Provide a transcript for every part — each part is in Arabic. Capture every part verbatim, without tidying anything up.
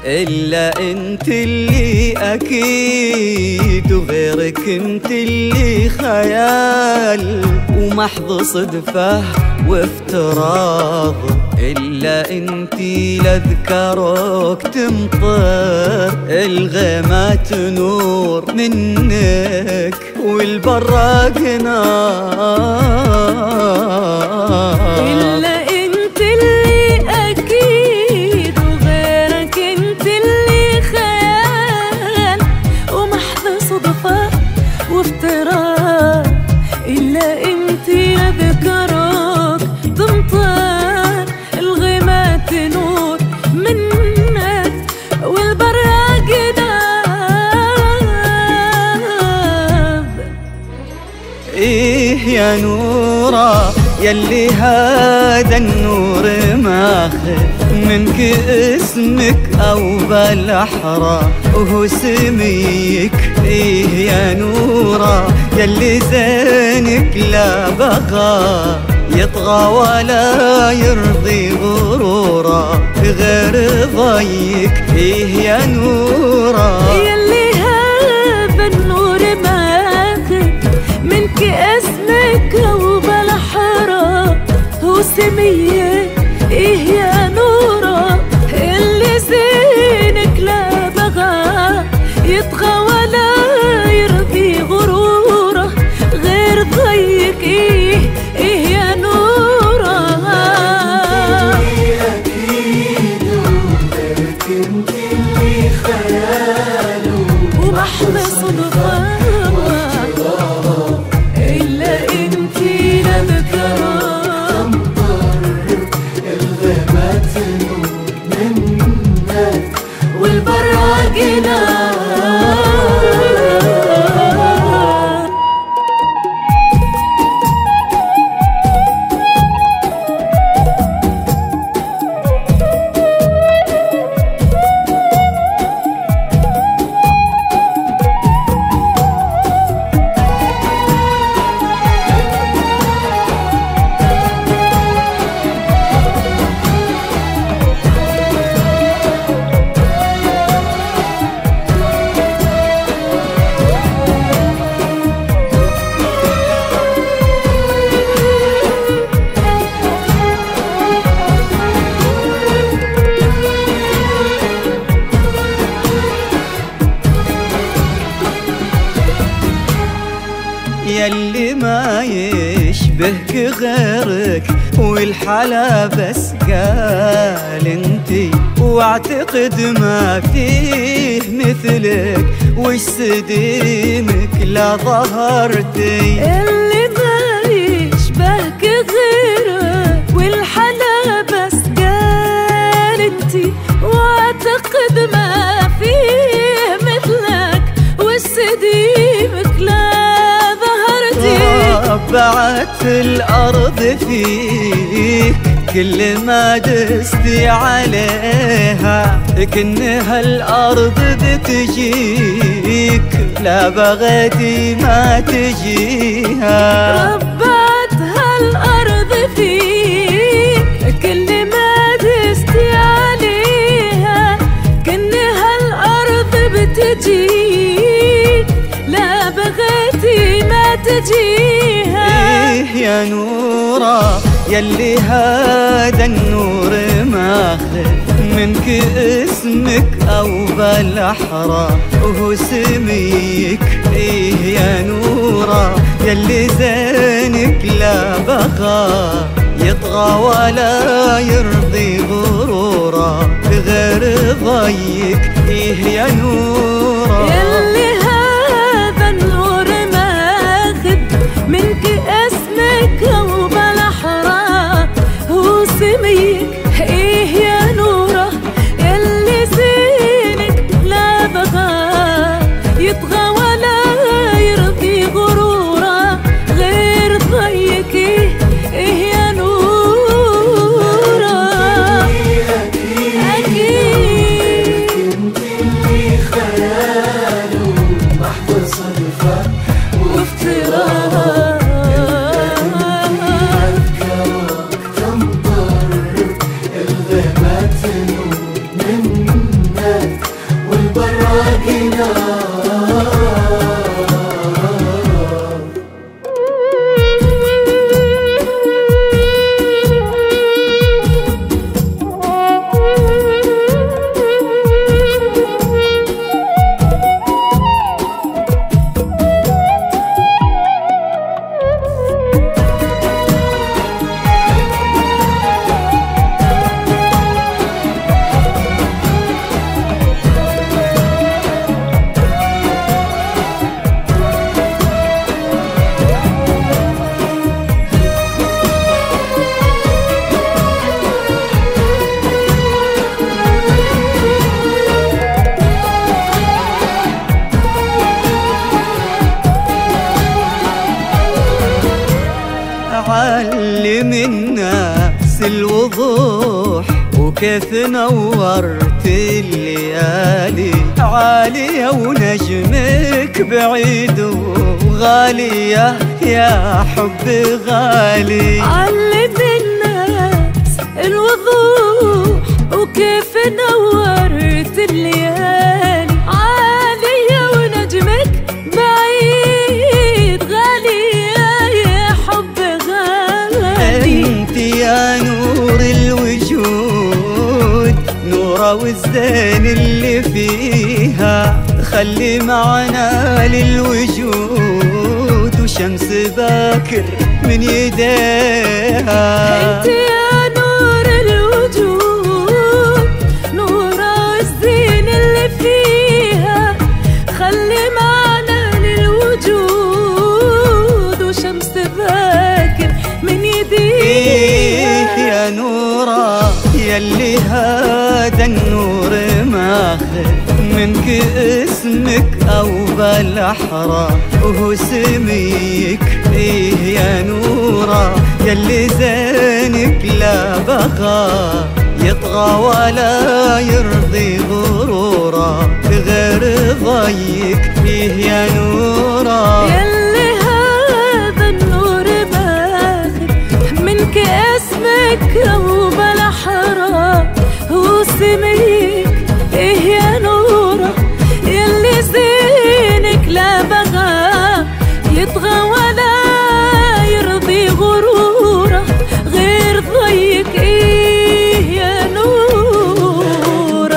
إلا انت اللي أكيد، وغيرك انت اللي خيال ومحض صدفة وافتراض. إلا انتي لأذكرك تمطر الغيمات نور منك والبراق نار. إلا انت اللي أكيد، وغيرك انت اللي خيال ومحض صدفة وافتراض. إلا انت لأذكرك تمطر الغيمات نور منك والبراق نار. إيه يا نورة يلي هذا النور ماخذ منك اسمك أو بالأحرى وهو سميك. إيه يا نورة يلي زينك لا بغى يطغى ولا يرضي غرورا غير ضيك. إيه يا نورة يلي هذا النور ماخذ منك اسمك أو بالأحرى هو سميك. إيه يا نورة اللي زينك لا بغى يطغى ولا يرضي غروره غير ضيك. إيه إيه يا نورة أكيد، وغيرك انت اللي خيال ومحض صدفة. إلا انتي لأذكرك الغيمات نور منك والبراق نار. يلي ما يشبهك غيرك والحلا بس قال انتي، واعتقد ما فيه مثلك وش سديمك لا ظهرتي. اللي ما يشبهك غيرك والحلا بس قال انتي، واعتقد ما فيه مثلك وش سديمك لا بعت الأرض فيك كل ما دستي عليها كأنها الأرض بتجيك لا بغيتي ما تجيها. ربتها الأرض فيك كل ما دستي عليها كأنها الأرض بتجيك لا بغيتي ما تجيها. إيه يا نورة يلي هذا النور ماخذ منك اسمك أو بالأحرى وهو سميك. إيه يا نورة يلي زينك لا بغى يطغى ولا يرضي غرورا غير ضيك. إيه يا نورة يلي هذا النور ماخذ منك اسمك أو بالأحرى هو سميك. إيه يا نورة يلي زينك لا بغى يطغى ولا يرضي غرورا غير ضيك. إيه يا نورة أكيد، أكيد انت اللي خيال وكيف نورت الليالي عالية ونجمك بعيد وغالية يا حب غالي. علم الناس الوضوح وكيف نورت الليالي عالية ونجمك بعيد غالية يا حب غالي. انت يا نور الوجود نورة والزين اللي فيها خلي معنا للوجود وشمس باكر من يديها. انت يا نور الوجود نورة والزين اللي فيها خلي معنا للوجود وشمس باكر من يديها. يا نورة يلي هذا النور ماخذ منك اسمك أو بالأحرى وهو سميك. إيه يا نورة يلي زينك لا بغى يطغى ولا يرضي غرورا بغير ضيك. إيه يا نورة يلي هذا النور ماخذ منك اسمك أو بالأحرى هو سميك. إيه يا نورة يلي زينك لا بغى يطغى ولا يرضي غروره غير ضيك. إيه يا نورة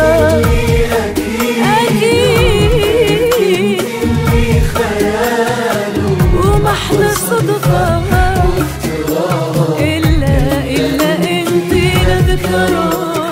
أكيد ومحلى صدفة إلا إلا أنت نذكره.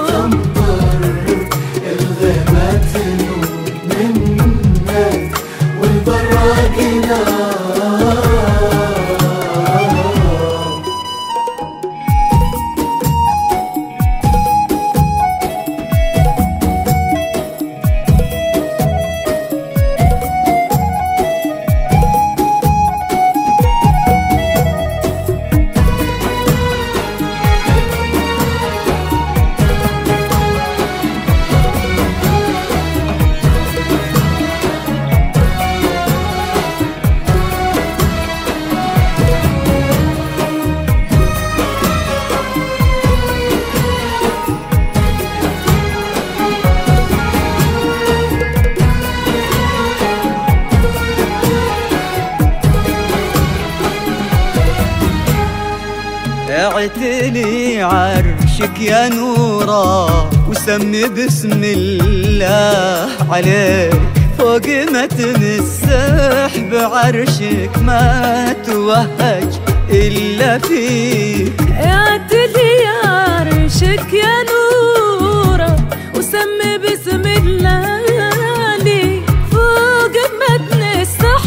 اعتلي عرشك يا نورة وسمي بسم الله عليك فوق ما تمسح بعرشك ما توهج إلا فيك. اعتلي عرشك يا نورة وسمي بسم الله عليك فوق ما تمسح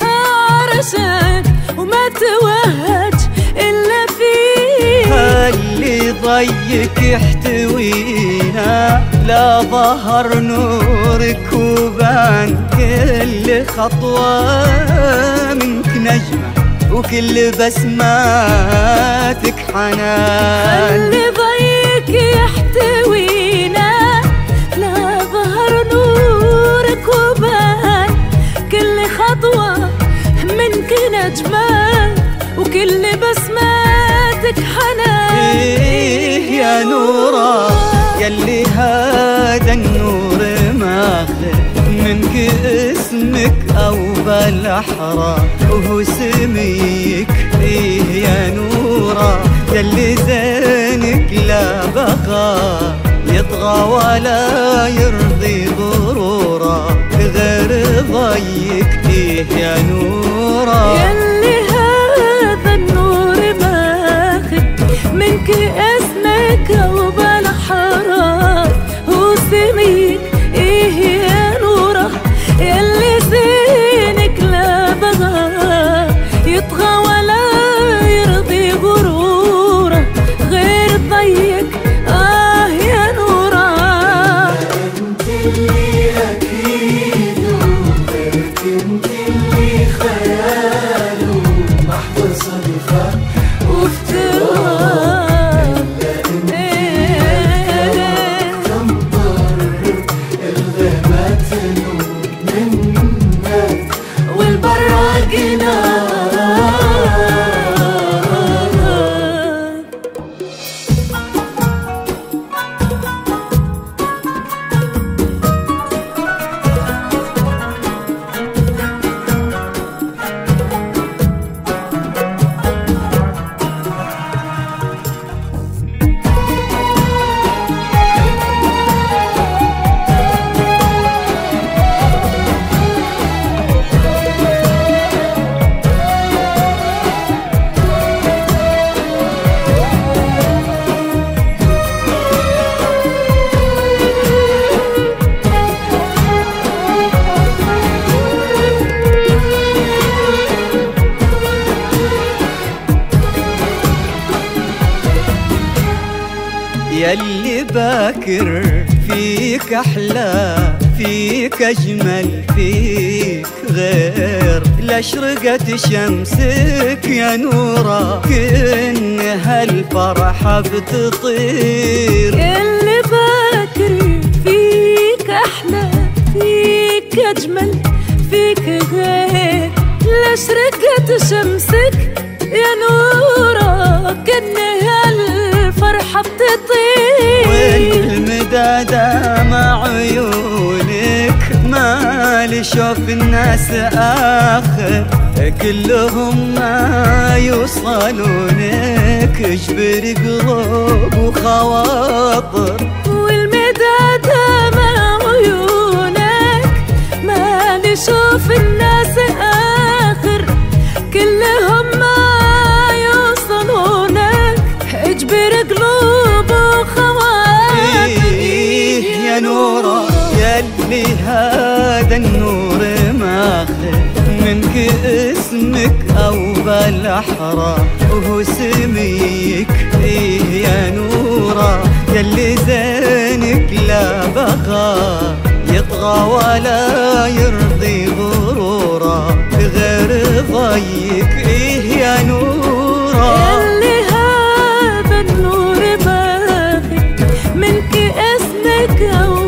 عرشك وما توهج إلا فيك. خلي ضيك يحتوينا لا ظهر نورك وبان كل خطوة منك نجمة وكل بسماتك حنان. خلي ضيك يحتوينا لا ظهر نورك وبان كل خطوة منك نجمة وكل بسماتك حنان. إيه يا نورة يلي هذا النور ماخذ منك اسمك أو بالأحرى وهو سميك. إيه يا نورة يلي زينك لا بغى يطغى ولا يرضي غرورا بغير ضيك. إيه يا نورة يلي هذا النور ماخذ منك اسمك أو بالأحرى هو سميك. إيه يا نورة يلي زينك لا بغى يطغى ولا يرضي غروره غير ضيك. آه يا نورة انت اللي اكيد وغيرك انت اللي خياله باكر فيك أحلى فيك أجمل فيك غير لأشرقت شمسك يا نورة كأن هالفرحة بتطير. اللي باكر فيك أحلى فيك أجمل فيك غير لأشرقت شمسك يا نورة كأن هالفرحة بتطير. والمدى دمع عيونك ما لشوف الناس آخر كلهم ما يوصلونك اجبر قلوب وخواطر. والمدى دمع عيونك ما نشوف الناس آخر كلهم ما يوصلونك اجبر قلوب وخواطر. إيه يا نورة يلي هذا النور ماخذ منك اسمك أو بالأحرى وهو سميك. إيه يا نورة يلي زينك لا بغى يطغى ولا يرضي غرورا غير ضيك. إيه يا نورة يلي هذا النور باخد منك اسمك أو